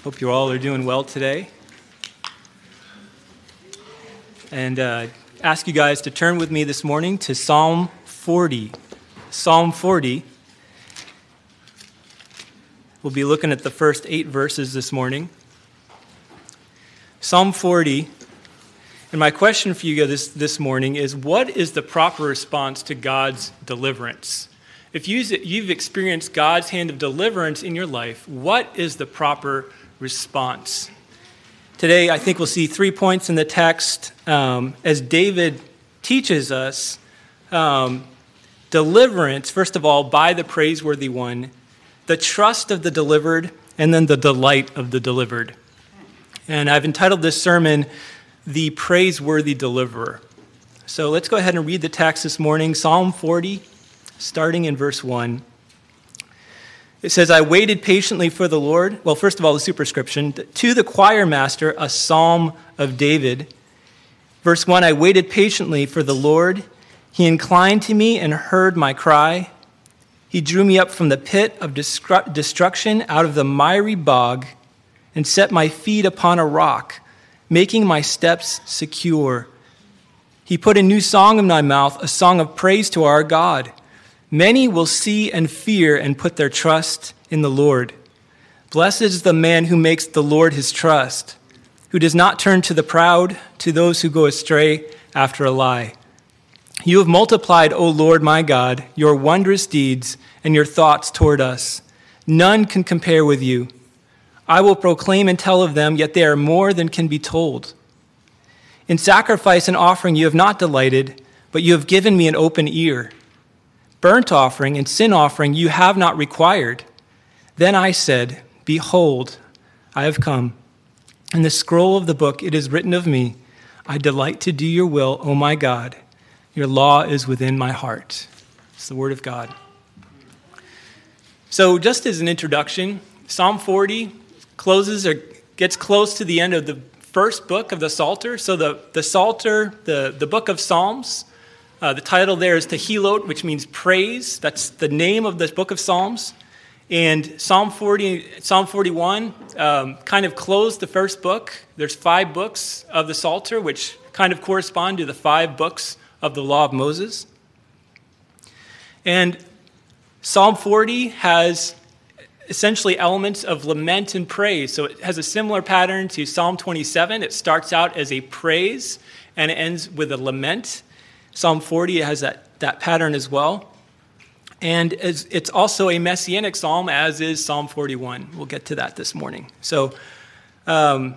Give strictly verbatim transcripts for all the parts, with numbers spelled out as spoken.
Hope you all are doing well today. And uh, ask you guys to turn with me this morning to Psalm forty. Psalm forty. We'll be looking at the first eight verses this morning. Psalm forty. And my question for you this, this morning is, what is the proper response to God's deliverance? If you've experienced God's hand of deliverance in your life, what is the proper response? Today, I think we'll see three points in the text um, as David teaches us um, deliverance, first of all, by the praiseworthy one, the trust of the delivered, and then the delight of the delivered. And I've entitled this sermon, The Praiseworthy Deliverer. So let's go ahead and read the text this morning, Psalm forty, starting in verse one. It says, I waited patiently for the Lord. Well, first of all, the superscription. To the choir master, a psalm of David. Verse one, I waited patiently for the Lord. He inclined to me and heard my cry. He drew me up from the pit of destru- destruction, out of the miry bog, and set my feet upon a rock, making my steps secure. He put a new song in my mouth, a song of praise to our God. Many will see and fear and put their trust in the Lord. Blessed is the man who makes the Lord his trust, who does not turn to the proud, to those who go astray after a lie. You have multiplied, O Lord my God, your wondrous deeds and your thoughts toward us. None can compare with you. I will proclaim and tell of them, yet they are more than can be told. In sacrifice and offering you have not delighted, but you have given me an open ear. Burnt offering and sin offering you have not required. Then I said, Behold, I have come. In the scroll of the book it is written of me, I delight to do your will, O my God. Your law is within my heart. It's the word of God. So just as an introduction, Psalm forty closes or gets close to the end of the first book of the Psalter. So the, the Psalter, the, the book of Psalms, Uh, the title there is Tehilot, which means praise. That's the name of the book of Psalms. And Psalm forty, Psalm forty-one um, kind of closed the first book. There's five books of the Psalter, which kind of correspond to the five books of the Law of Moses. And Psalm forty has essentially elements of lament and praise. So it has a similar pattern to Psalm twenty-seven. It starts out as a praise and it ends with a lament. Psalm forty has that, that pattern as well. And as, it's also a messianic psalm, as is Psalm forty-one. We'll get to that this morning. So um,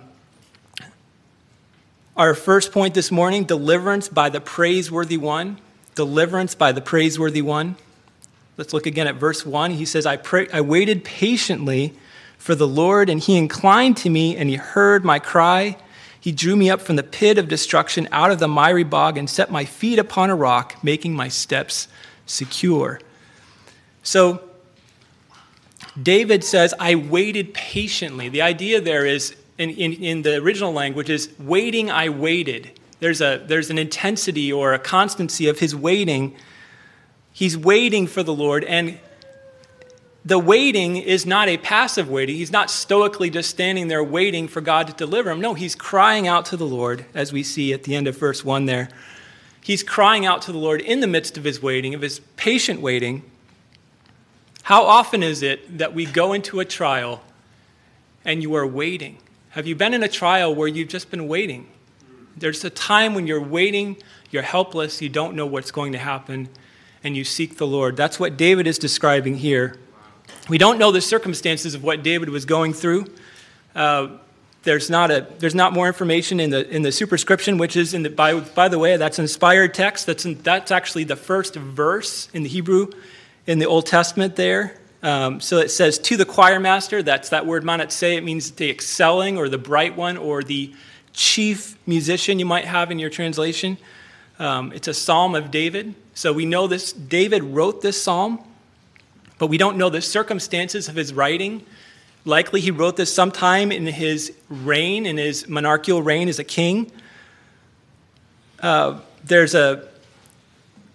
our first point this morning, deliverance by the praiseworthy one. Deliverance by the praiseworthy one. Let's look again at verse one. He says, I, pray, I waited patiently for the Lord, and he inclined to me, and he heard my cry. He drew me up from the pit of destruction, out of the miry bog, and set my feet upon a rock, making my steps secure. So David says, I waited patiently. The idea there is, in, in, in the original language, is waiting, I waited. There's a there's an intensity or a constancy of his waiting. He's waiting for the Lord, and the waiting is not a passive waiting. He's not stoically just standing there waiting for God to deliver him. No, he's crying out to the Lord, as we see at the end of verse one there. He's crying out to the Lord in the midst of his waiting, of his patient waiting. How often is it that we go into a trial and you are waiting? Have you been in a trial where you've just been waiting? There's a time when you're waiting, you're helpless, you don't know what's going to happen, and you seek the Lord. That's what David is describing here. We don't know the circumstances of what David was going through. Uh, there's not a there's not more information in the in the superscription, which is in the by by the way, that's an inspired text. That's in, that's actually the first verse in the Hebrew in the Old Testament there. Um, so it says to the choir master. That's that word manatseh. It means the excelling or the bright one or the chief musician. You might have in your translation. Um, it's a psalm of David. So we know this. David wrote this psalm. But we don't know the circumstances of his writing. Likely he wrote this sometime in his reign, in his monarchical reign as a king. Uh, there's a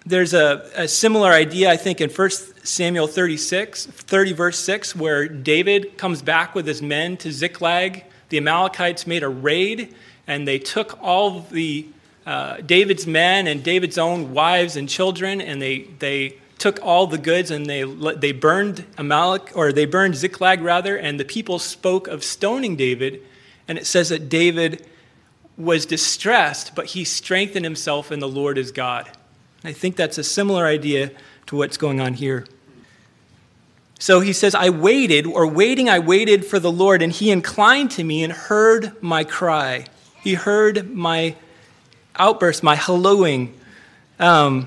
there's a, a similar idea, I think, in First Samuel thirty-six, thirty verse six, where David comes back with his men to Ziklag. The Amalekites made a raid, and they took all of the uh, David's men and David's own wives and children, and they they took all the goods, and they they burned Amalek, or they burned Ziklag rather, and the people spoke of stoning David, and it says that David was distressed, but he strengthened himself in the Lord his God. And I think that's a similar idea to what's going on here. So he says, I waited, or waiting, I waited for the Lord, and he inclined to me and heard my cry. He heard my outburst, my hallooing. Um,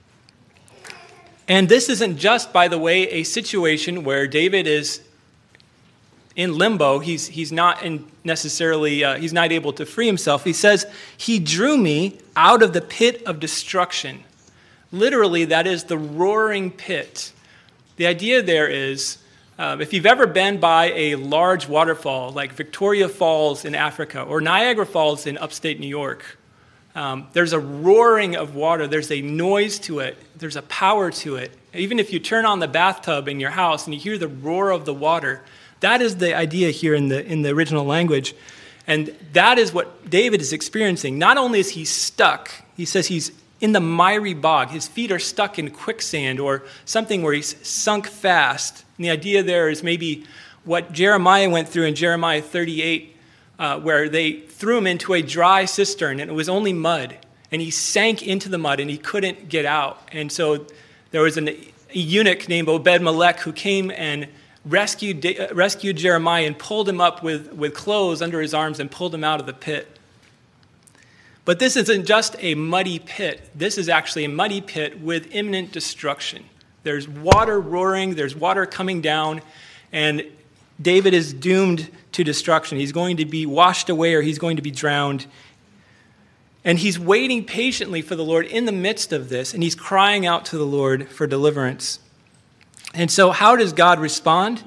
and this isn't just, by the way, a situation where David is in limbo. He's he's not in necessarily, uh, he's not able to free himself. He says, he drew me out of the pit of destruction. Literally, that is the roaring pit. The idea there is, um, if you've ever been by a large waterfall like Victoria Falls in Africa or Niagara Falls in upstate New York, um, there's a roaring of water. There's a noise to it. There's a power to it. Even if you turn on the bathtub in your house and you hear the roar of the water, that is the idea here in the in the original language. And that is what David is experiencing. Not only is he stuck, he says he's in the miry bog. His feet are stuck in quicksand or something where he's sunk fast. And the idea there is maybe what Jeremiah went through in Jeremiah thirty-eight, uh, where they threw him into a dry cistern and it was only mud. And he sank into the mud and he couldn't get out. And so there was an, a eunuch named Obed-Melech who came and rescued, uh, rescued Jeremiah and pulled him up with, with clothes under his arms and pulled him out of the pit. But this isn't just a muddy pit. This is actually a muddy pit with imminent destruction. There's water roaring, there's water coming down, and David is doomed to destruction. He's going to be washed away or he's going to be drowned. And he's waiting patiently for the Lord in the midst of this, and he's crying out to the Lord for deliverance. And so how does God respond?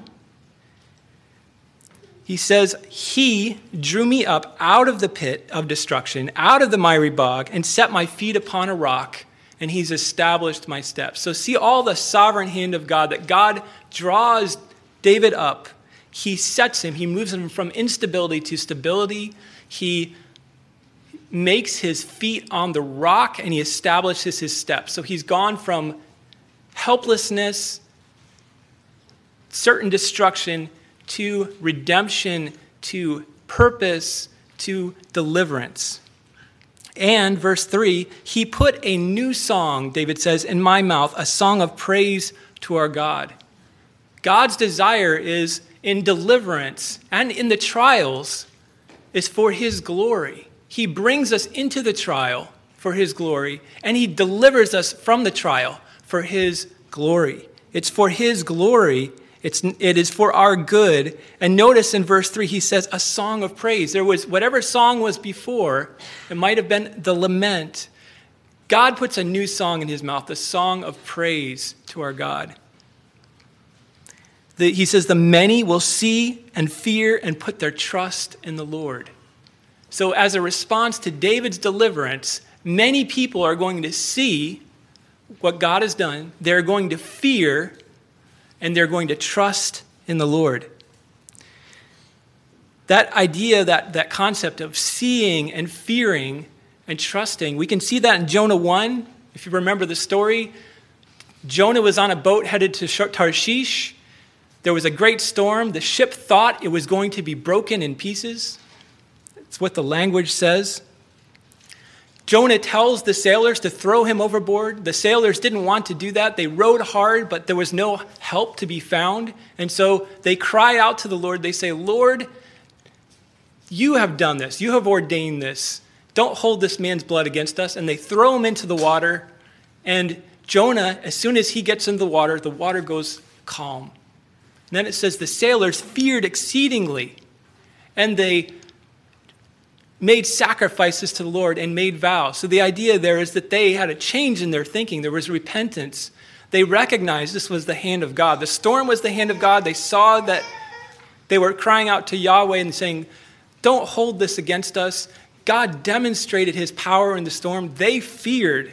He says, he drew me up out of the pit of destruction, out of the miry bog, and set my feet upon a rock, and he's established my steps. So see all the sovereign hand of God, that God draws David up. He sets him, he moves him from instability to stability. He makes his feet on the rock, and he establishes his steps. So he's gone from helplessness, certain destruction, to redemption, to purpose, to deliverance. And verse three, he put a new song, David says, in my mouth, a song of praise to our God. God's desire is in deliverance and in the trials is for his glory. He brings us into the trial for his glory, and he delivers us from the trial for his glory. It's for his glory. It's, it is for our good. And notice in verse three, he says, a song of praise. There was, whatever song was before, it might have been the lament. God puts a new song in his mouth, the song of praise to our God. The, he says, the many will see and fear and put their trust in the Lord. So as a response to David's deliverance, many people are going to see what God has done. They're going to fear and they're going to trust in the Lord. That idea, that, that concept of seeing and fearing and trusting, we can see that in Jonah one. If you remember the story, Jonah was on a boat headed to Tarshish. There was a great storm. The ship thought it was going to be broken in pieces. That's what the language says. Jonah tells the sailors to throw him overboard. The sailors didn't want to do that. They rowed hard, but there was no help to be found. And so they cry out to the Lord. They say, Lord, you have done this. You have ordained this. Don't hold this man's blood against us. And they throw him into the water. And Jonah, as soon as he gets into the water, the water goes calm. And then it says the sailors feared exceedingly. And they made sacrifices to the Lord and made vows. So the idea there is that they had a change in their thinking. There was repentance. They recognized this was the hand of God. The storm was the hand of God. They saw that they were crying out to Yahweh and saying, don't hold this against us. God demonstrated his power in the storm. They feared,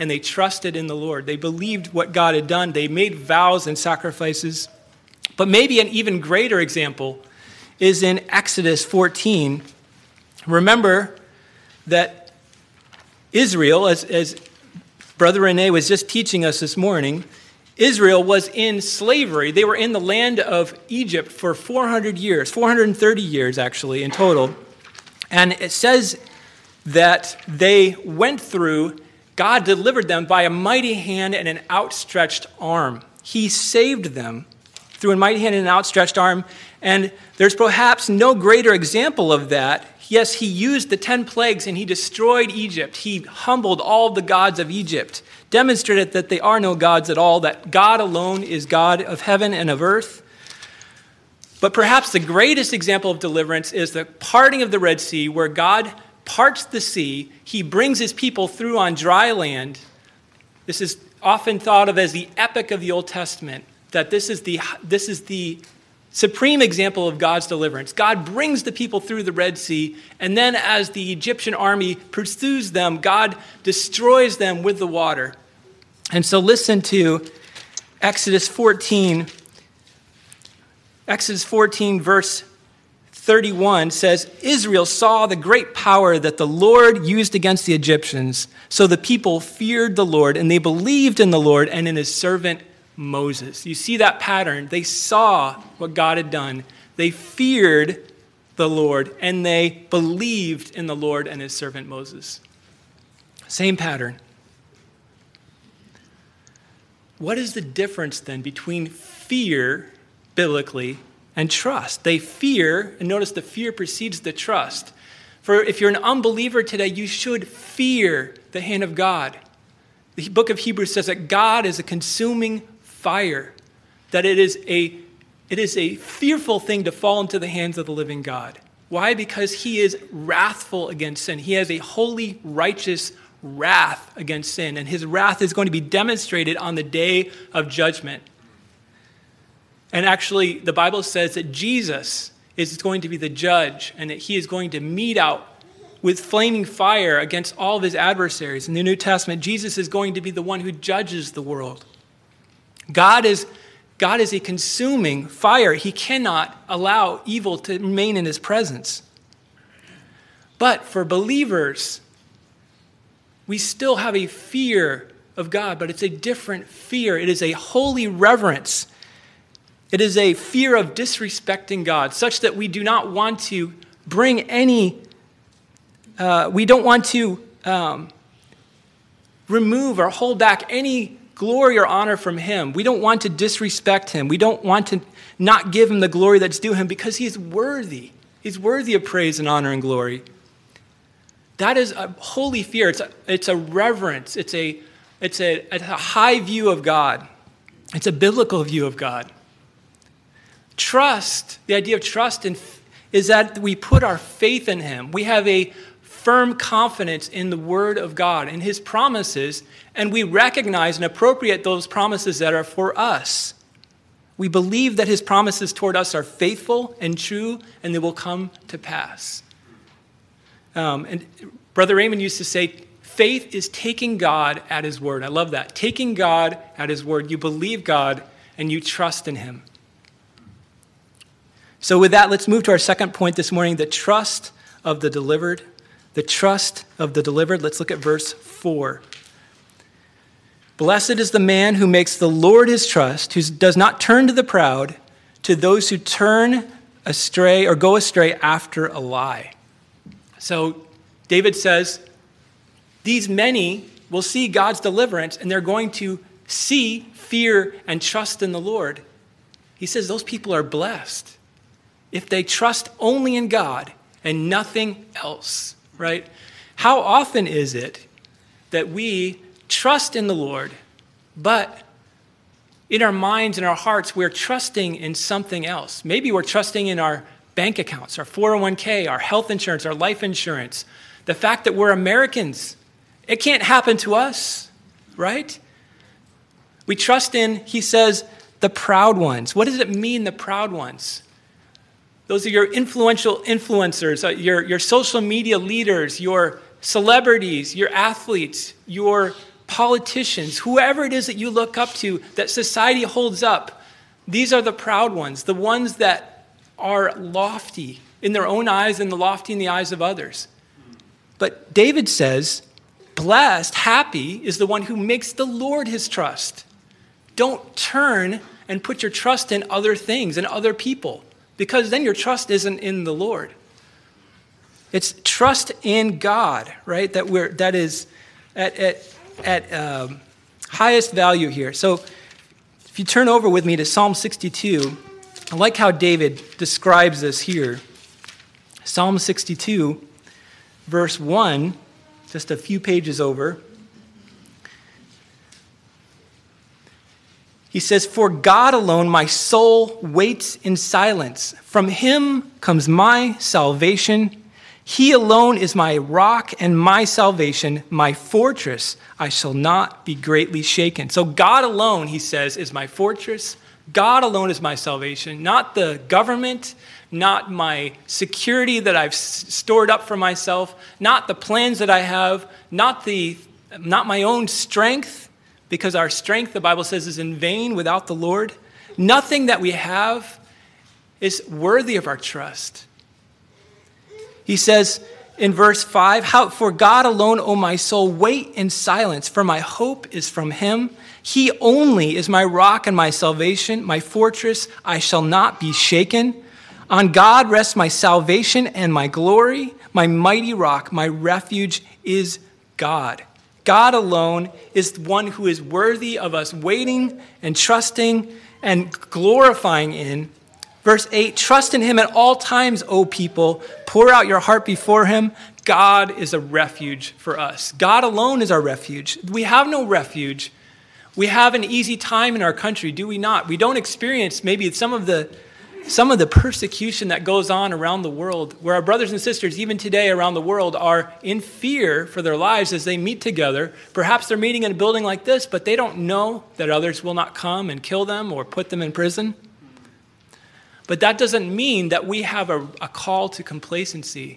and they trusted in the Lord. They believed what God had done. They made vows and sacrifices. But maybe an even greater example is in Exodus fourteen. Remember that Israel, as, as Brother Rene was just teaching us this morning, Israel was in slavery. They were in the land of Egypt for four hundred years, four hundred thirty years actually in total. And it says that they went through, God delivered them by a mighty hand and an outstretched arm. He saved them through a mighty hand and an outstretched arm. And there's perhaps no greater example of that. Yes, he used the ten plagues and he destroyed Egypt. He humbled all the gods of Egypt, demonstrated that they are no gods at all, that God alone is God of heaven and of earth. But perhaps the greatest example of deliverance is the parting of the Red Sea, where God parts the sea. He brings his people through on dry land. This is often thought of as the epic of the Old Testament, that this is the, this is the supreme example of God's deliverance. God brings the people through the Red Sea, and then as the Egyptian army pursues them, God destroys them with the water. And so listen to Exodus fourteen. Exodus fourteen, verse thirty-one says, Israel saw the great power that the Lord used against the Egyptians. So the people feared the Lord, and they believed in the Lord and in his servant Moses. You see that pattern. They saw what God had done. They feared the Lord, and they believed in the Lord and his servant Moses. Same pattern. What is the difference then between fear, biblically, and trust? They fear, and notice the fear precedes the trust. For if you're an unbeliever today, you should fear the hand of God. The book of Hebrews says that God is a consuming fire, that it is a it is a fearful thing to fall into the hands of the living God. Why? Because he is wrathful against sin. He has a holy, righteous wrath against sin, and his wrath is going to be demonstrated on the day of judgment. And actually, the Bible says that Jesus is going to be the judge, and that he is going to mete out with flaming fire against all of his adversaries. In the New Testament, Jesus is going to be the one who judges the world. God is, God is a consuming fire. He cannot allow evil to remain in his presence. But for believers, we still have a fear of God, but it's a different fear. It is a holy reverence. It is a fear of disrespecting God, such that we do not want to bring any, uh, we don't want to um, remove or hold back any glory or honor from him. We don't want to disrespect him. We don't want to not give him the glory that's due him, because he is worthy. He's worthy of praise and honor and glory. That is a holy fear. It's a, it's a reverence. It's a, it's, a, it's a high view of God. It's a biblical view of God. Trust, the idea of trust in, is that we put our faith in him. We have a firm confidence in the word of God, in his promises, and we recognize and appropriate those promises that are for us. We believe that his promises toward us are faithful and true, and they will come to pass. Um, and Brother Raymond used to say, faith is taking God at his word. I love that. Taking God at his word. You believe God, and you trust in him. So with that, let's move to our second point this morning, the trust of the delivered. The trust of the delivered. Let's look at verse four. Blessed is the man who makes the Lord his trust, who does not turn to the proud, to those who turn astray or go astray after a lie. So David says, these many will see God's deliverance, and they're going to see, fear, and trust in the Lord. He says those people are blessed if they trust only in God and nothing else, right? How often is it that we trust in the Lord, but in our minds and our hearts, we're trusting in something else? Maybe we're trusting in our bank accounts, our four oh one k, our health insurance, our life insurance. The fact that we're Americans, it can't happen to us, right? We trust in, he says, the proud ones. What does it mean, the proud ones? Those are your influential influencers, uh, your, your social media leaders, your celebrities, your athletes, your politicians, whoever it is that you look up to, that society holds up, these are the proud ones, the ones that are lofty in their own eyes and the lofty in the eyes of others. But David says, blessed, happy is the one who makes the Lord his trust. Don't turn and put your trust in other things and other people, because then your trust isn't in the Lord. It's trust in God, right? That we're that is at at at um, highest value here. So, if you turn over with me to Psalm sixty-two, I like how David describes this here. Psalm sixty-two, verse one, just a few pages over. He says, "For God alone my soul waits in silence. From him comes my salvation. He alone is my rock and my salvation, my fortress. I shall not be greatly shaken." So God alone, he says, is my fortress. God alone is my salvation, not the government, not my security that I've stored up for myself, not the plans that I have, not the, not my own strength, because our strength, the Bible says, is in vain without the Lord. Nothing that we have is worthy of our trust. He says in verse five, "How for God alone, O my soul, wait in silence, for my hope is from him. He only is my rock and my salvation, my fortress. I shall not be shaken. On God rests my salvation and my glory. My mighty rock, my refuge is God." God alone is the one who is worthy of us waiting and trusting and glorifying in. Verse eight, "Trust in him at all times, O people. Pour out your heart before him. God is a refuge for us." God alone is our refuge. We have no refuge. We have an easy time in our country, do we not? We don't experience maybe some of the some of the persecution that goes on around the world, where our brothers and sisters, even today around the world, are in fear for their lives as they meet together. Perhaps they're meeting in a building like this, but they don't know that others will not come and kill them or put them in prison. But that doesn't mean that we have a, a call to complacency.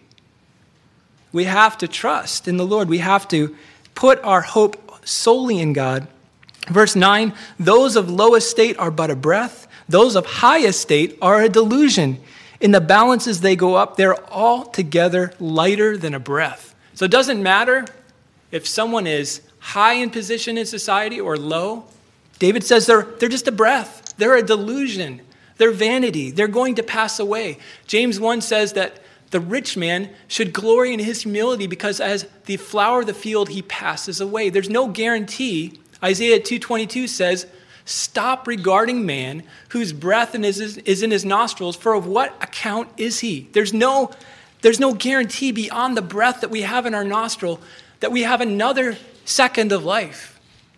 We have to trust in the Lord. We have to put our hope solely in God. Verse nine, "Those of low estate are but a breath. Those of high estate are a delusion. In the balances they go up, they're altogether lighter than a breath." So it doesn't matter if someone is high in position in society or low. David says they're, they're just a breath. They're a delusion. They're vanity. They're going to pass away. James one says that the rich man should glory in his humility because as the flower of the field, he passes away. There's no guarantee. Isaiah two twenty-two says, "Stop regarding man whose breath is in his nostrils, for of what account is he?" There's no, there's no guarantee beyond the breath that we have in our nostril that we have another second of life.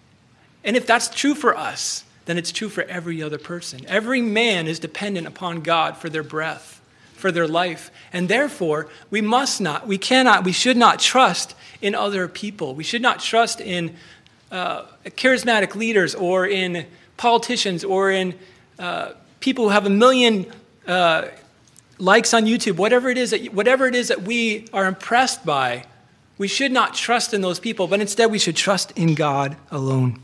And if that's true for us, then it's true for every other person. Every man is dependent upon God for their breath, for their life. And therefore, we must not, we cannot, we should not trust in other people. We should not trust in uh, charismatic leaders or in politicians or in uh, people who have a million uh, likes on YouTube. Whatever it is that, whatever it is that we are impressed by, we should not trust in those people, but instead we should trust in God alone.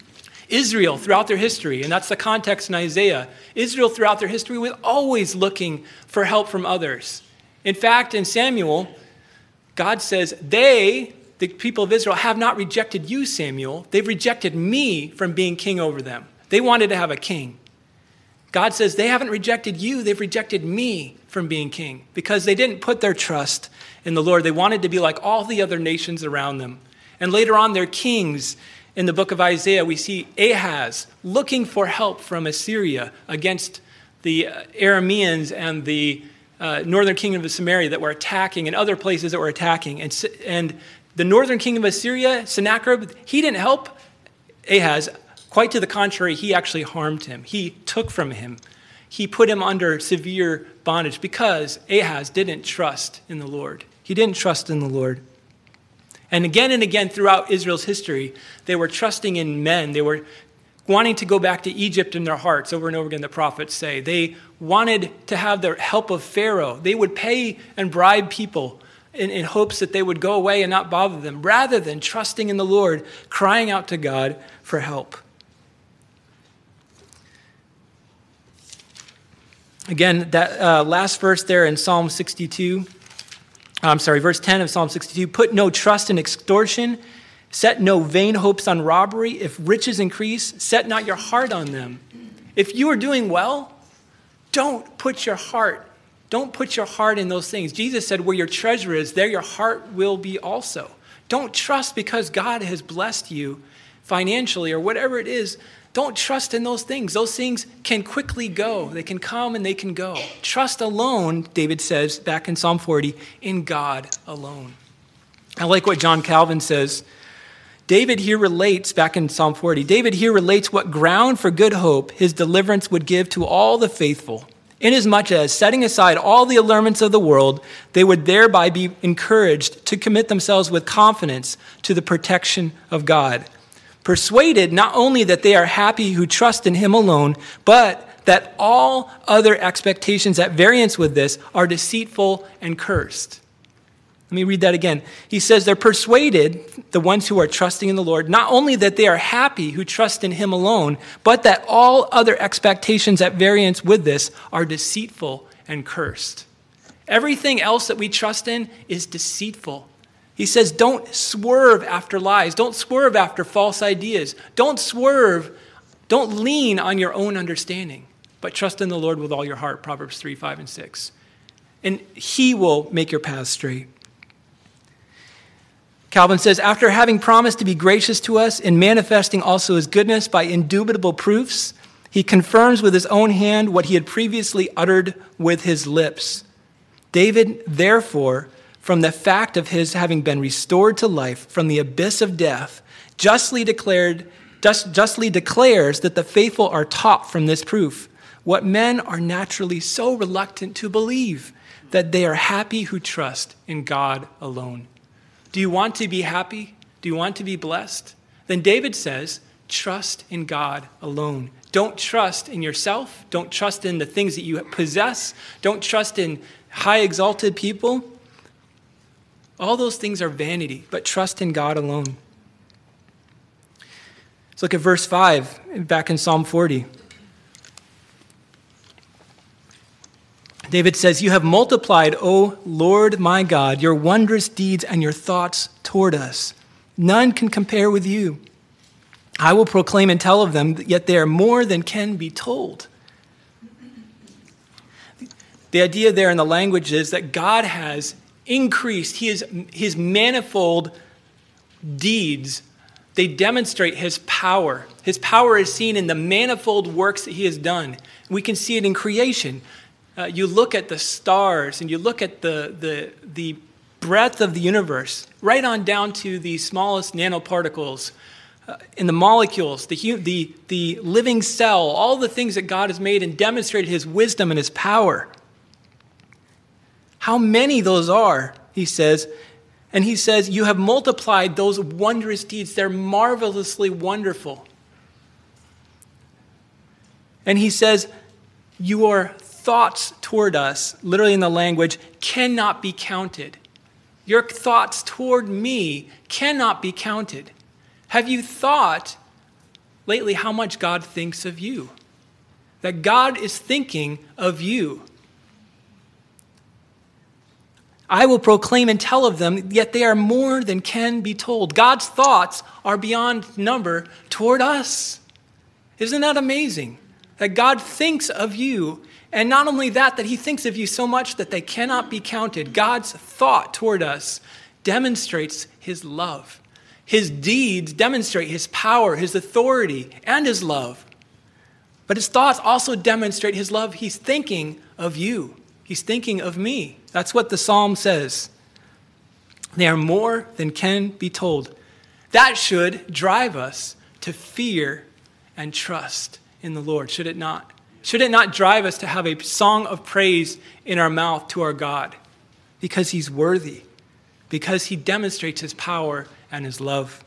Israel throughout their history, and that's the context in Isaiah, Israel throughout their history was always looking for help from others. In fact, in Samuel, God says, they, the people of Israel, have not rejected you, Samuel. They've rejected me from being king over them. They wanted to have a king. God says they haven't rejected you, they've rejected me from being king because they didn't put their trust in the Lord. They wanted to be like all the other nations around them. And later on, their kings. In the book of Isaiah, we see Ahaz looking for help from Assyria against the Arameans and the uh, northern kingdom of Samaria that were attacking and other places that were attacking. And, and the northern kingdom of Assyria, Sennacherib, he didn't help Ahaz. Quite to the contrary, he actually harmed him. He took from him. He put him under severe bondage because Ahaz didn't trust in the Lord. He didn't trust in the Lord. And again and again throughout Israel's history, they were trusting in men. They were wanting to go back to Egypt in their hearts. Over and over again, the prophets say. They wanted to have the help of Pharaoh. They would pay and bribe people in, in hopes that they would go away and not bother them, rather than trusting in the Lord, crying out to God for help. Again, that uh, last verse there in Psalm sixty-two, I'm sorry, verse ten of Psalm sixty-two, put no trust in extortion, set no vain hopes on robbery. If riches increase, set not your heart on them. If you are doing well, don't put your heart, don't put your heart in those things. Jesus said, where your treasure is, there your heart will be also. Don't trust because God has blessed you financially or whatever it is. Don't trust in those things. Those things can quickly go. They can come and they can go. Trust alone, David says back in Psalm forty, in God alone. I like what John Calvin says. David here relates, back in Psalm forty, David here relates what ground for good hope his deliverance would give to all the faithful, inasmuch as, setting aside all the allurements of the world, they would thereby be encouraged to commit themselves with confidence to the protection of God, persuaded not only that they are happy who trust in him alone, but that all other expectations at variance with this are deceitful and cursed. Let me read that again. He says they're persuaded, the ones who are trusting in the Lord, not only that they are happy who trust in him alone, but that all other expectations at variance with this are deceitful and cursed. Everything else that we trust in is deceitful. He says, don't swerve after lies. Don't swerve after false ideas. Don't swerve. Don't lean on your own understanding, but trust in the Lord with all your heart, Proverbs three, five, and six. And he will make your path straight. Calvin says, after having promised to be gracious to us and manifesting also his goodness by indubitable proofs, he confirms with his own hand what he had previously uttered with his lips. David, therefore, from the fact of his having been restored to life from the abyss of death, justly declared, just, justly declares that the faithful are taught from this proof what men are naturally so reluctant to believe, that they are happy who trust in God alone. Do you want to be happy? Do you want to be blessed? Then David says, trust in God alone. Don't trust in yourself. Don't trust in the things that you possess. Don't trust in high exalted people. All those things are vanity, but trust in God alone. Let's look at verse five, back in Psalm forty. David says, you have multiplied, O Lord my God, your wondrous deeds and your thoughts toward us. None can compare with you. I will proclaim and tell of them, yet they are more than can be told. The idea there in the language is that God has increased, he is, his manifold deeds, they demonstrate his power. His power is seen in the manifold works that he has done. We can see it in creation. Uh, you look at the stars and you look at the, the, the breadth of the universe, right on down to the smallest nanoparticles, uh, in the molecules, the, the, the living cell, all the things that God has made and demonstrated his wisdom and his power. How many those are, he says. And he says, you have multiplied those wondrous deeds. They're marvelously wonderful. And he says, your thoughts toward us, literally in the language, cannot be counted. Your thoughts toward me cannot be counted. Have you thought lately how much God thinks of you? That God is thinking of you. I will proclaim and tell of them, yet they are more than can be told. God's thoughts are beyond number toward us. Isn't that amazing? That God thinks of you, and not only that, that he thinks of you so much that they cannot be counted. God's thought toward us demonstrates his love. His deeds demonstrate his power, his authority, and his love. But his thoughts also demonstrate his love. He's thinking of you. He's thinking of me. That's what the psalm says. They are more than can be told. That should drive us to fear and trust in the Lord, should it not? Should it not drive us to have a song of praise in our mouth to our God? Because he's worthy. Because he demonstrates his power and his love.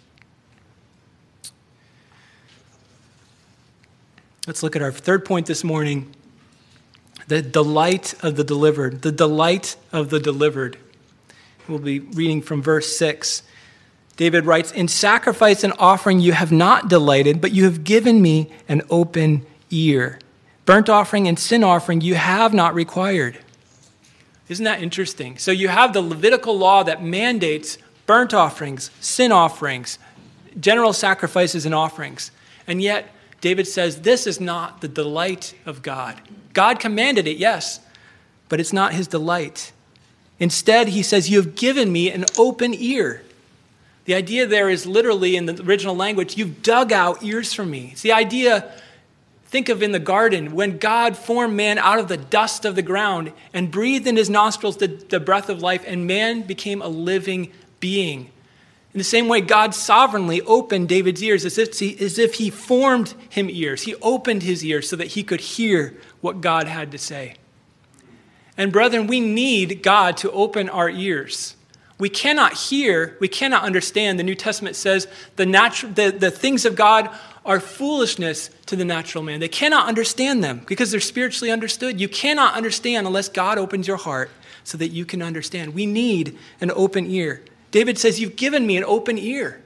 Let's look at our third point this morning. The delight of the delivered. The delight of the delivered. We'll be reading from verse six. David writes, "In sacrifice and offering you have not delighted, but you have given me an open ear. Burnt offering and sin offering you have not required." Isn't that interesting? So you have the Levitical law that mandates burnt offerings, sin offerings, general sacrifices and offerings. And yet, David says, this is not the delight of God. God commanded it, yes, but it's not his delight. Instead, he says, you have given me an open ear. The idea there is literally in the original language, you've dug out ears for me. It's the idea, think of in the garden, when God formed man out of the dust of the ground and breathed in his nostrils the, the breath of life, and man became a living being. In the same way, God sovereignly opened David's ears as if he, as if he formed him ears. He opened his ears so that he could hear what God had to say. And brethren, we need God to open our ears. We cannot hear, we cannot understand. The New Testament says the, natural, the, the things of God are foolishness to the natural man. They cannot understand them because they're spiritually understood. You cannot understand unless God opens your heart so that you can understand. We need an open ear. David says, you've given me an open ear.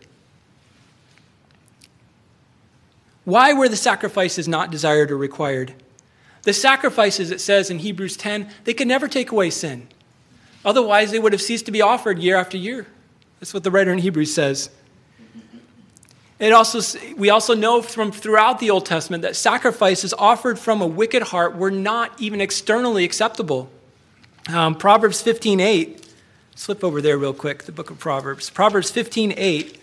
Why were the sacrifices not desired or required? The sacrifices, it says in Hebrews ten, they could never take away sin. Otherwise, they would have ceased to be offered year after year. That's what the writer in Hebrews says. It also, we also know from throughout the Old Testament that sacrifices offered from a wicked heart were not even externally acceptable. Um, Proverbs fifteen eight. Slip over there real quick, the book of Proverbs. Proverbs fifteen eight.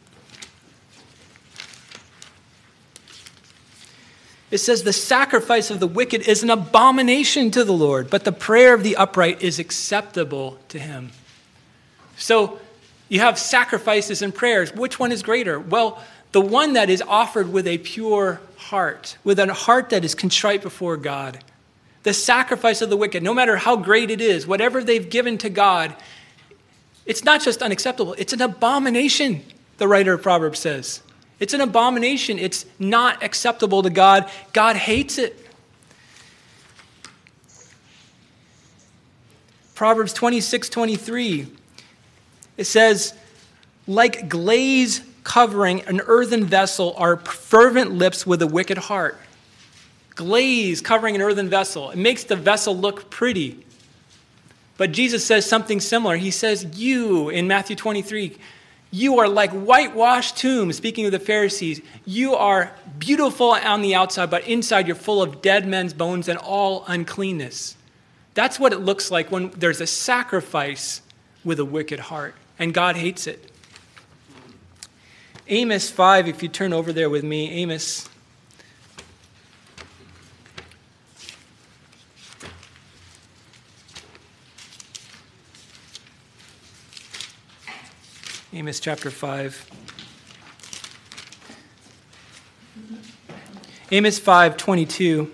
It says, the sacrifice of the wicked is an abomination to the Lord, but the prayer of the upright is acceptable to him. So you have sacrifices and prayers. Which one is greater? Well, the one that is offered with a pure heart, with a heart that is contrite before God. The sacrifice of the wicked, no matter how great it is, whatever they've given to God, it's not just unacceptable, it's an abomination, the writer of Proverbs says. It's an abomination. It's not acceptable to God. God hates it. Proverbs twenty-six twenty-three. It says, like glaze covering an earthen vessel are fervent lips with a wicked heart. Glaze covering an earthen vessel. It makes the vessel look pretty. But Jesus says something similar. He says, you, in Matthew twenty-three, you are like whitewashed tombs, speaking of the Pharisees. You are beautiful on the outside, but inside you're full of dead men's bones and all uncleanness. That's what it looks like when there's a sacrifice with a wicked heart, and God hates it. Amos five, if you turn over there with me, Amos. Amos chapter five. Amos five, twenty-two.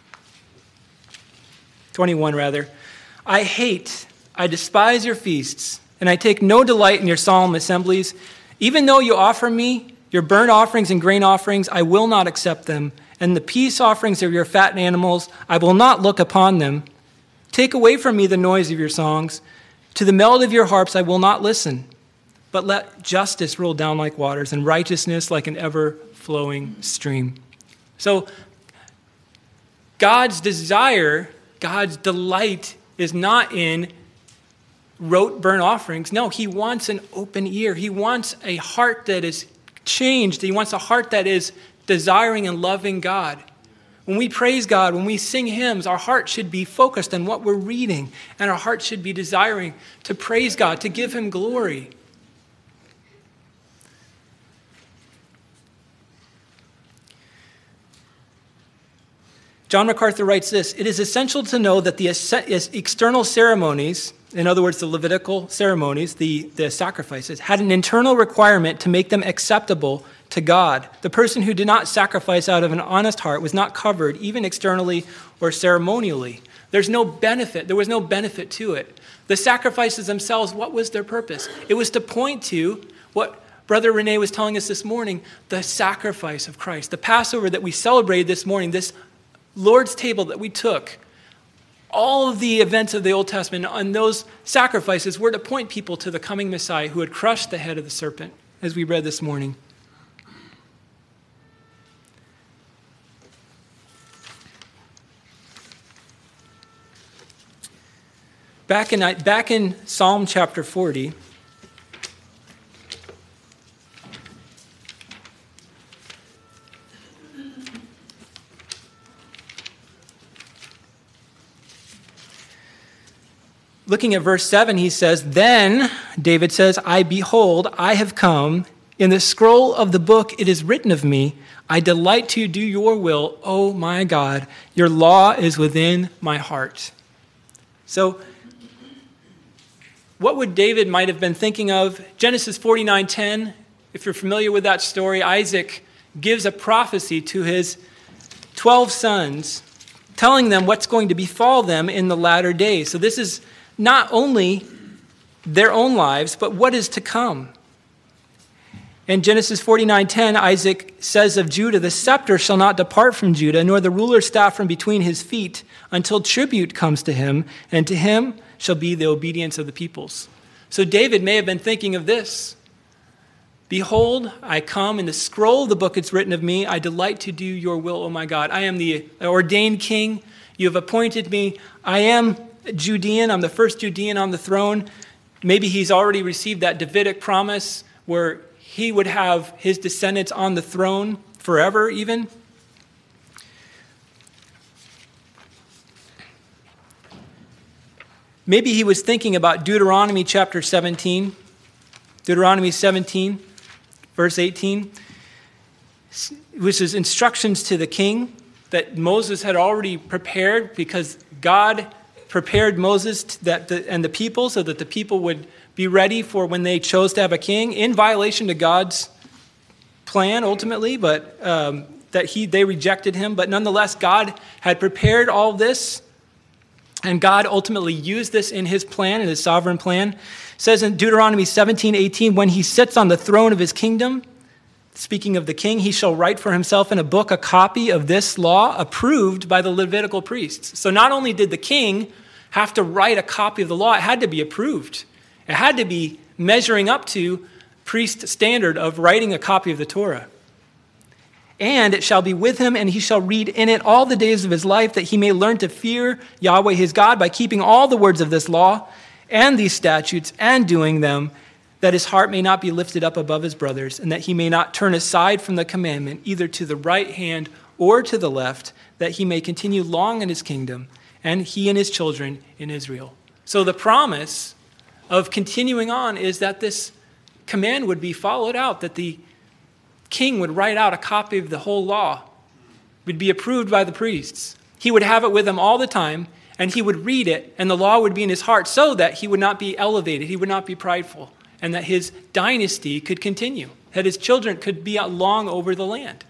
twenty-one, rather. I hate, I despise your feasts, and I take no delight in your solemn assemblies. Even though you offer me your burnt offerings and grain offerings, I will not accept them. And the peace offerings of your fattened animals, I will not look upon them. Take away from me the noise of your songs. To the melody of your harps I will not listen. But let justice roll down like waters and righteousness like an ever-flowing stream. So God's desire, God's delight is not in rote burnt offerings. No, he wants an open ear. He wants a heart that is changed. He wants a heart that is desiring and loving God. When we praise God, when we sing hymns, our heart should be focused on what we're reading, and our heart should be desiring to praise God, to give him glory. John MacArthur writes this, it is essential to know that the external ceremonies, in other words, the Levitical ceremonies, the, the sacrifices, had an internal requirement to make them acceptable to God. The person who did not sacrifice out of an honest heart was not covered, even externally or ceremonially. There's no benefit. There was no benefit to it. The sacrifices themselves, what was their purpose? It was to point to what Brother Renee was telling us this morning, the sacrifice of Christ. The Passover that we celebrated this morning, this Lord's table that we took, all of the events of the Old Testament and those sacrifices were to point people to the coming Messiah who had crushed the head of the serpent, as we read this morning. Back in, back in Psalm chapter forty, looking at verse seven, he says, "Then," David says, "I behold, I have come. In the scroll of the book it is written of me, I delight to do your will, O my God. Your law is within my heart." So, what would David might have been thinking of? Genesis forty-nine ten, if you're familiar with that story, Isaac gives a prophecy to his twelve sons, telling them what's going to befall them in the latter days. So this is not only their own lives, but what is to come. In Genesis forty-nine ten, Isaac says of Judah, "The scepter shall not depart from Judah, nor the ruler's staff from between his feet, until tribute comes to him, and to him shall be the obedience of the peoples." So David may have been thinking of this. "Behold, I come, in the scroll of the book it's written of me, I delight to do your will, O my God. I am the ordained king. You have appointed me. I am Judean. I'm the first Judean on the throne." Maybe he's already received that Davidic promise where he would have his descendants on the throne forever even. Maybe he was thinking about Deuteronomy chapter seventeen. Deuteronomy seventeen, verse eighteen, which is instructions to the king that Moses had already prepared because God prepared Moses to that the, and the people so that the people would be ready for when they chose to have a king, in violation to God's plan ultimately, but um, that he they rejected him. But nonetheless, God had prepared all this. And God ultimately used this in his plan, in his sovereign plan. It says in Deuteronomy seventeen eighteen, "When he sits on the throne of his kingdom," speaking of the king, "he shall write for himself in a book a copy of this law approved by the Levitical priests." So not only did the king have to write a copy of the law, it had to be approved. It had to be measuring up to priest standard of writing a copy of the Torah. "And it shall be with him, and he shall read in it all the days of his life, that he may learn to fear Yahweh his God by keeping all the words of this law and these statutes and doing them, that his heart may not be lifted up above his brothers, and that he may not turn aside from the commandment, either to the right hand or to the left, that he may continue long in his kingdom, and he and his children in Israel." So the promise of continuing on is that this command would be followed out, that the king would write out a copy of the whole law, would be approved by the priests. He would have it with him all the time, and he would read it, and the law would be in his heart so that he would not be elevated, he would not be prideful, and that his dynasty could continue, that his children could be long over the land.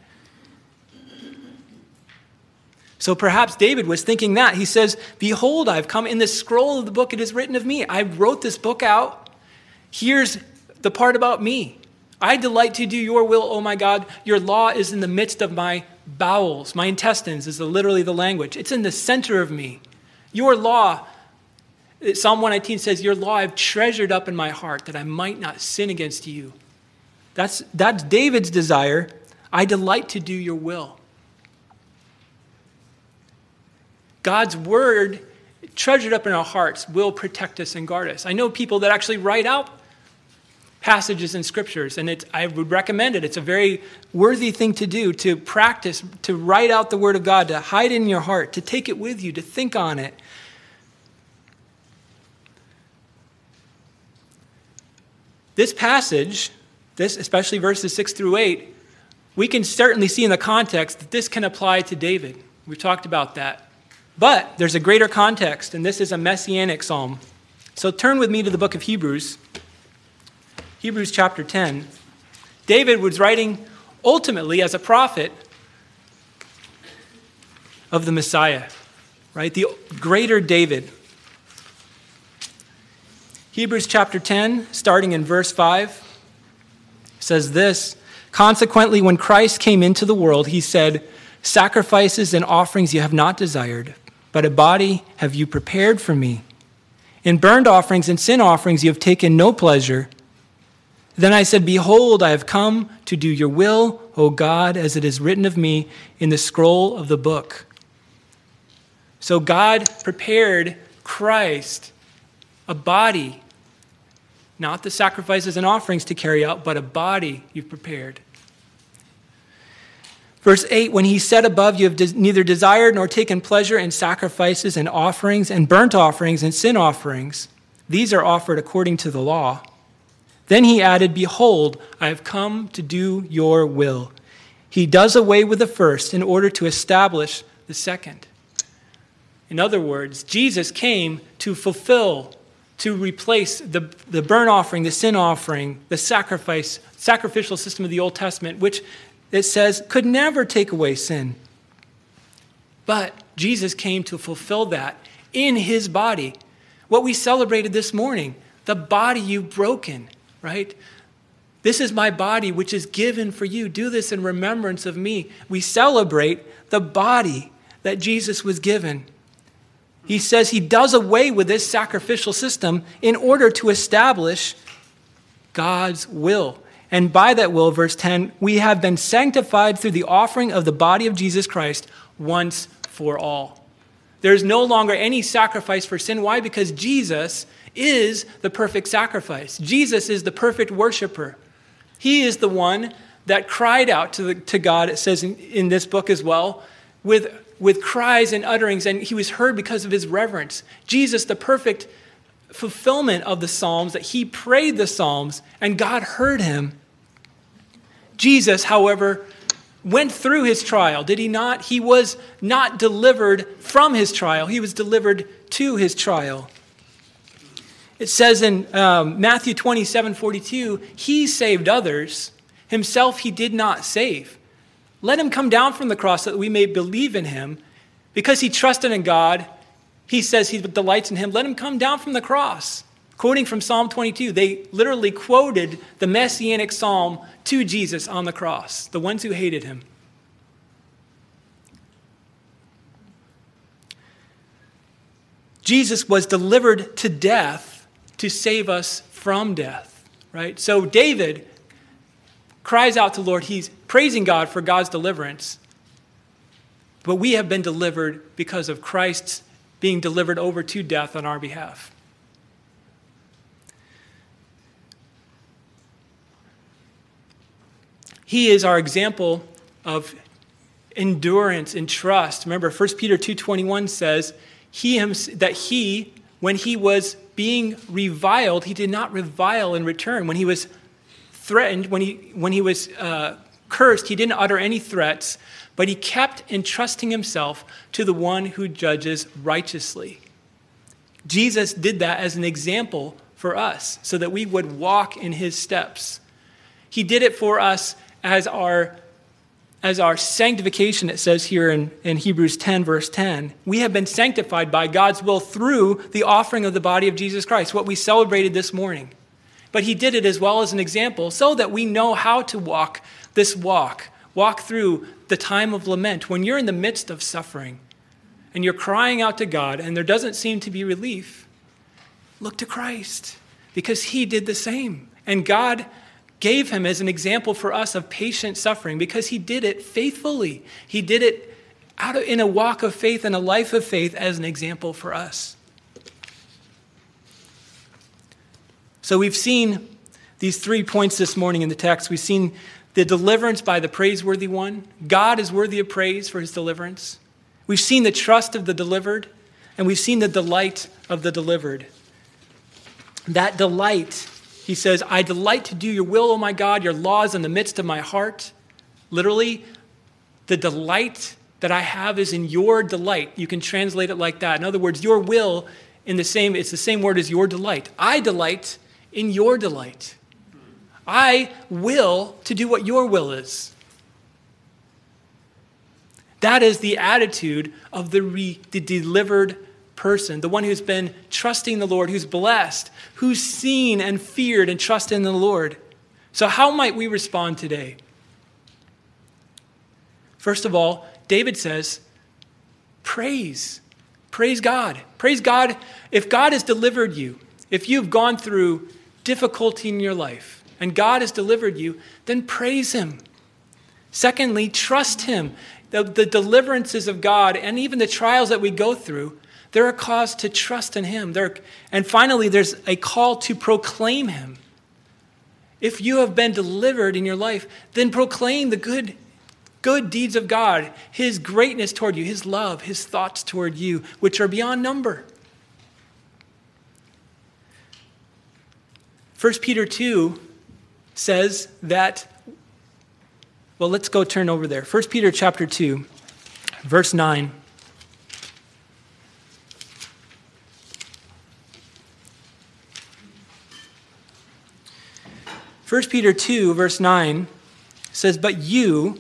So perhaps David was thinking that. He says, "Behold, I've come. In the scroll of the book it is written of me. I wrote this book out. Here's the part about me. I delight to do your will, O my God. Your law is in the midst of my bowels." My intestines is literally the language. It's in the center of me. Your law, Psalm one nineteen says, "Your law I've treasured up in my heart that I might not sin against you." That's, that's David's desire. I delight to do your will. God's word, treasured up in our hearts, will protect us and guard us. I know people that actually write out passages in scriptures, and it's, I would recommend it. It's a very worthy thing to do, to practice, to write out the word of God, to hide it in your heart, to take it with you, to think on it. This passage, this especially verses six through eight, we can certainly see in the context that this can apply to David. We've talked about that. But there's a greater context, and this is a messianic psalm. So turn with me to the book of Hebrews. Hebrews chapter ten. David was writing ultimately as a prophet of the Messiah, right? The greater David. Hebrews chapter ten, starting in verse five, says this: "Consequently, when Christ came into the world, he said, 'Sacrifices and offerings you have not desired, but a body have you prepared for me. In burnt offerings and sin offerings you have taken no pleasure. Then I said, behold, I have come to do your will, O God, as it is written of me in the scroll of the book. So God prepared Christ, a body, not the sacrifices and offerings to carry out, but a body you've prepared. Verse eight, when he said above, you have des- neither desired nor taken pleasure in sacrifices and offerings and burnt offerings and sin offerings. These are offered according to the law. Then he added, behold, I have come to do your will. He does away with the first in order to establish the second. In other words, Jesus came to fulfill, to replace the, the burnt offering, the sin offering, the sacrifice, sacrificial system of the Old Testament, which it says could never take away sin. But Jesus came to fulfill that in his body. What we celebrated this morning, the body you've broken, right? This is my body which is given for you. Do this in remembrance of me. We celebrate the body that Jesus was given. He says he does away with this sacrificial system in order to establish God's will. And by that will, verse ten, we have been sanctified through the offering of the body of Jesus Christ once for all. There is no longer any sacrifice for sin. Why? Because Jesus is the perfect sacrifice. Jesus is the perfect worshiper. He is the one that cried out to, the, to God, it says in, in this book as well, with, with cries and utterings, and he was heard because of his reverence. Jesus, the perfect fulfillment of the Psalms, that he prayed the Psalms, and God heard him. Jesus, however, went through his trial, did he not? He was not delivered from his trial. He was delivered to his trial. It says in um, Matthew twenty-seven forty-two, he saved others. Himself he did not save. Let him come down from the cross so that we may believe in him. Because he trusted in God, he says he delights in him. Let him come down from the cross. Quoting from Psalm twenty-two, they literally quoted the messianic psalm to Jesus on the cross, the ones who hated him. Jesus was delivered to death to save us from death, right? So David cries out to the Lord. He's praising God for God's deliverance. But we have been delivered because of Christ's being delivered over to death on our behalf. He is our example of endurance and trust. Remember, First Peter two twenty-one says he that he, when he was being reviled, he did not revile in return. When he was threatened, when he when he was uh, cursed, he didn't utter any threats, but he kept entrusting himself to the one who judges righteously. Jesus did that as an example for us, so that we would walk in his steps. He did it for us as our, as our sanctification, it says here in, in Hebrews ten, verse ten. We have been sanctified by God's will through the offering of the body of Jesus Christ, what we celebrated this morning. But he did it as well as an example so that we know how to walk this walk, walk through the time of lament. When you're in the midst of suffering and you're crying out to God and there doesn't seem to be relief, look to Christ because he did the same. And God gave him as an example for us of patient suffering because he did it faithfully. He did it out of, in a walk of faith and a life of faith as an example for us. So we've seen these three points this morning in the text. We've seen the deliverance by the praiseworthy one. God is worthy of praise for his deliverance. We've seen the trust of the delivered, and we've seen the delight of the delivered. That delight, he says, I delight to do your will, O my God. Your law is in the midst of my heart. Literally, the delight that I have is in your delight. You can translate it like that. In other words, your will, in the same, it's the same word as your delight. I delight in your delight. I will to do what your will is. That is the attitude of the, re, the delivered person, the one who's been trusting the Lord, who's blessed, who's seen and feared and trusted in the Lord. So how might we respond today? First of all, David says, praise. Praise God. Praise God. If God has delivered you, if you've gone through difficulty in your life and God has delivered you, then praise him. Secondly, trust him. The, the deliverances of God and even the trials that we go through, they're a cause to trust in him. They're, and finally, there's a call to proclaim him. If you have been delivered in your life, then proclaim the good Good deeds of God, his greatness toward you, his love, his thoughts toward you, which are beyond number. First Peter two says that, well, let's go turn over there. First Peter chapter two, verse nine. First Peter two, verse nine says, But you...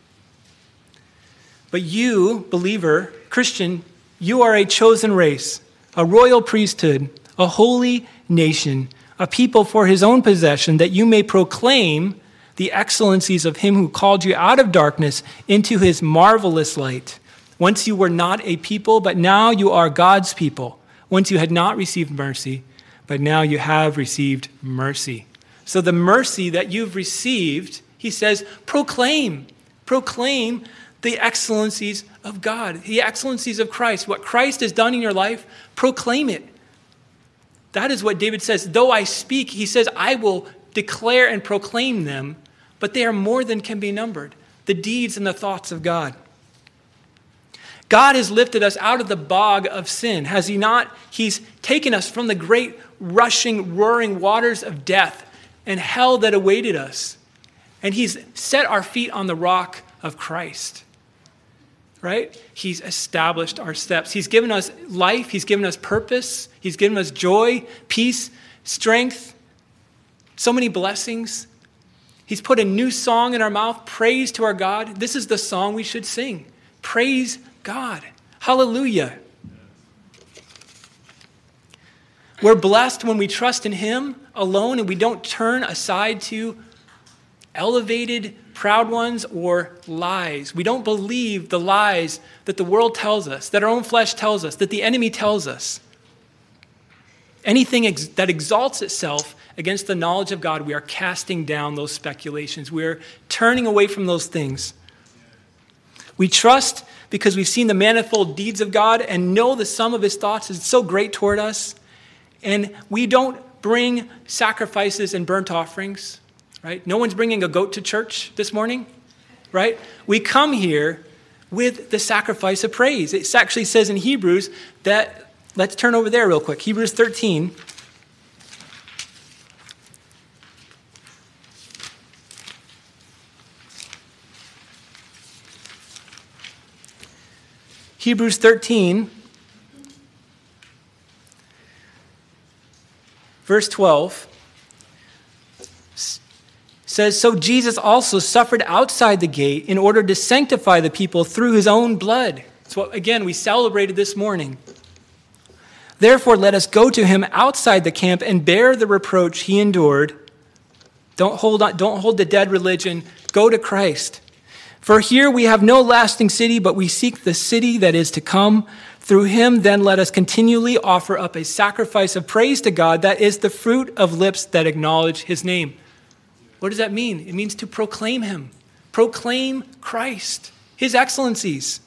But you, believer, Christian, you are a chosen race, a royal priesthood, a holy nation, a people for his own possession, that you may proclaim the excellencies of him who called you out of darkness into his marvelous light. Once you were not a people, but now you are God's people. Once you had not received mercy, but now you have received mercy. So the mercy that you've received, he says, proclaim, proclaim the excellencies of God, the excellencies of Christ. What Christ has done in your life, proclaim it. That is what David says. Though I speak, he says, I will declare and proclaim them, but they are more than can be numbered. The deeds and the thoughts of God. God has lifted us out of the bog of sin, has he not? He's taken us from the great rushing, roaring waters of death and hell that awaited us. And he's set our feet on the rock of Christ. Right? He's established our steps. He's given us life. He's given us purpose. He's given us joy, peace, strength, so many blessings. He's put a new song in our mouth, praise to our God. This is the song we should sing. Praise God. Hallelujah. We're blessed when we trust in him alone and we don't turn aside to elevated, proud ones or lies. We don't believe the lies that the world tells us, that our own flesh tells us, that the enemy tells us. Anything ex- that exalts itself against the knowledge of God, we are casting down those speculations. We are turning away from those things. We trust because we've seen the manifold deeds of God and know the sum of his thoughts is so great toward us. And we don't bring sacrifices and burnt offerings. Right? No one's bringing a goat to church this morning, right? We come here with the sacrifice of praise. It actually says in Hebrews that, let's turn over there real quick. Hebrews thirteen. Hebrews thirteen, verse twelve. Says, so Jesus also suffered outside the gate in order to sanctify the people through his own blood. It's what, again, we celebrated this morning. Therefore, let us go to him outside the camp and bear the reproach he endured. Don't hold on, don't hold the dead religion. Go to Christ. For here we have no lasting city, but we seek the city that is to come. Through him, then, let us continually offer up a sacrifice of praise to God, that is the fruit of lips that acknowledge his name. What does that mean? It means to proclaim him. Proclaim Christ, his excellencies.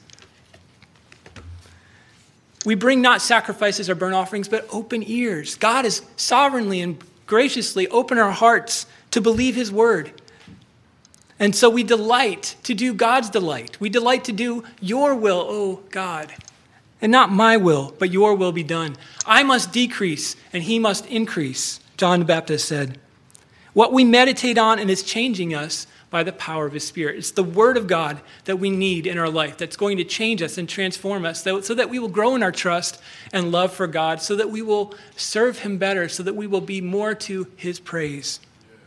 We bring not sacrifices or burnt offerings, but open ears. God has sovereignly and graciously opened our hearts to believe his word. And so we delight to do God's delight. We delight to do your will, oh God. And not my will, but your will be done. I must decrease and he must increase, John the Baptist said. What we meditate on and is changing us by the power of his Spirit. It's the word of God that we need in our life that's going to change us and transform us so, so that we will grow in our trust and love for God, so that we will serve him better, so that we will be more to his praise.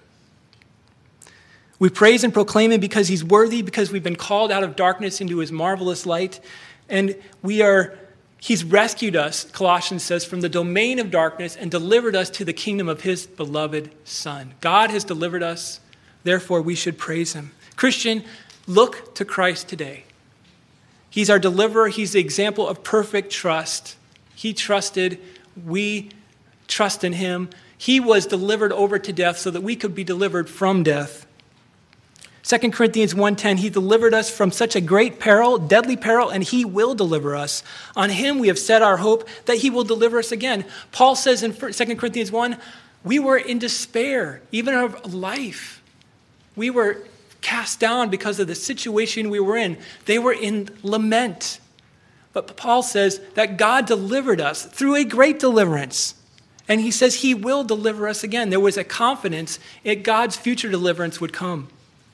We praise and proclaim him because he's worthy, because we've been called out of darkness into his marvelous light, and we are He's rescued us, Colossians says, from the domain of darkness and delivered us to the kingdom of his beloved Son. God has delivered us, therefore we should praise him. Christian, look to Christ today. He's our deliverer. He's the example of perfect trust. He trusted. We trust in him. He was delivered over to death so that we could be delivered from death. Second Corinthians one ten, he delivered us from such a great peril, deadly peril, and he will deliver us. On him we have set our hope that he will deliver us again. Paul says in Second Corinthians one, we were in despair, even of life. We were cast down because of the situation we were in. They were in lament. But Paul says that God delivered us through a great deliverance. And he says he will deliver us again. There was a confidence that God's future deliverance would come.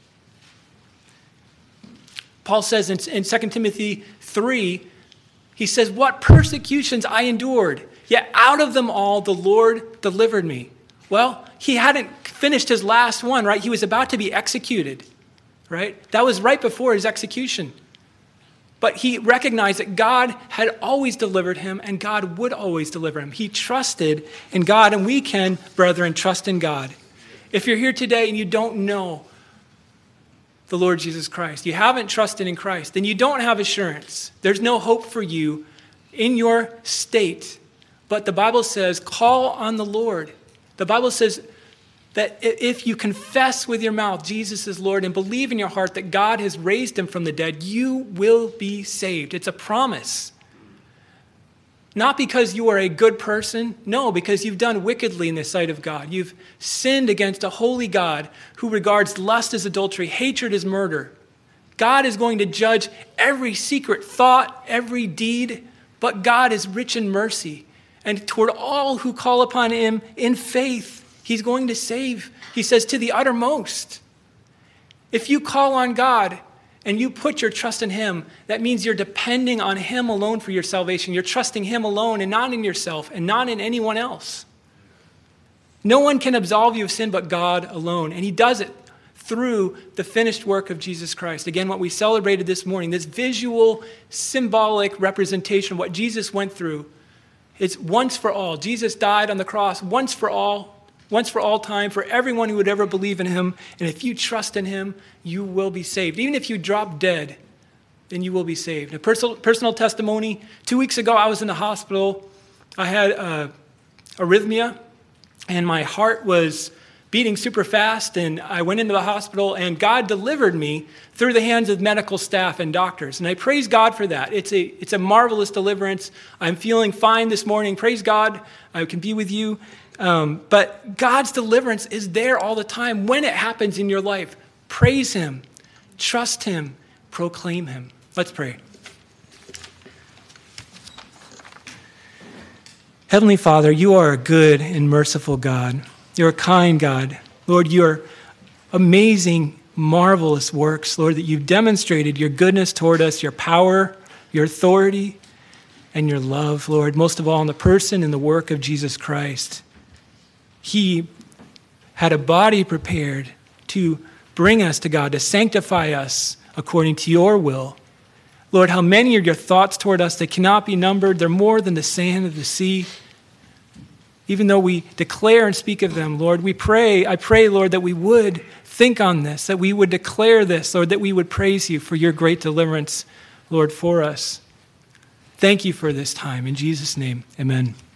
Paul says in, in Second Timothy three, he says, what persecutions I endured, yet out of them all the Lord delivered me. Well, he hadn't finished his last one, right? He was about to be executed, right? That was right before his execution. But he recognized that God had always delivered him and God would always deliver him. He trusted in God, and we can, brethren, trust in God. If you're here today and you don't know the Lord Jesus Christ, you haven't trusted in Christ, then you don't have assurance. There's no hope for you in your state. But the Bible says, call on the Lord. The Bible says that if you confess with your mouth Jesus is Lord and believe in your heart that God has raised him from the dead, you will be saved. It's a promise. Not because you are a good person, no, because you've done wickedly in the sight of God. You've sinned against a holy God who regards lust as adultery, hatred as murder. God is going to judge every secret thought, every deed, but God is rich in mercy. And toward all who call upon him in faith, he's going to save. He says, to the uttermost. If you call on God and you put your trust in him, that means you're depending on him alone for your salvation. You're trusting him alone and not in yourself and not in anyone else. No one can absolve you of sin but God alone. And he does it through the finished work of Jesus Christ. Again, what we celebrated this morning, this visual, symbolic representation of what Jesus went through, it's once for all. Jesus died on the cross once for all. Once for all time, for everyone who would ever believe in him. And if you trust in him, you will be saved. Even if you drop dead, then you will be saved. A personal, personal testimony, two weeks ago, I was in the hospital. I had uh, arrhythmia, and my heart was beating super fast, and I went into the hospital, and God delivered me through the hands of medical staff and doctors. And I praise God for that. It's a, it's a marvelous deliverance. I'm feeling fine this morning. Praise God. I can be with you. Um, but God's deliverance is there all the time when it happens in your life. Praise him, trust him, proclaim him. Let's pray. Heavenly Father, you are a good and merciful God. You're a kind God. Lord, your amazing, marvelous works, Lord, that you've demonstrated your goodness toward us, your power, your authority, and your love, Lord, most of all in the person and the work of Jesus Christ. He had a body prepared to bring us to God, to sanctify us according to your will. Lord, how many are your thoughts toward us? They cannot be numbered. They're more than the sand of the sea. Even though we declare and speak of them, Lord, we pray, I pray, Lord, that we would think on this, that we would declare this, Lord, that we would praise you for your great deliverance, Lord, for us. Thank you for this time. In Jesus' name, amen.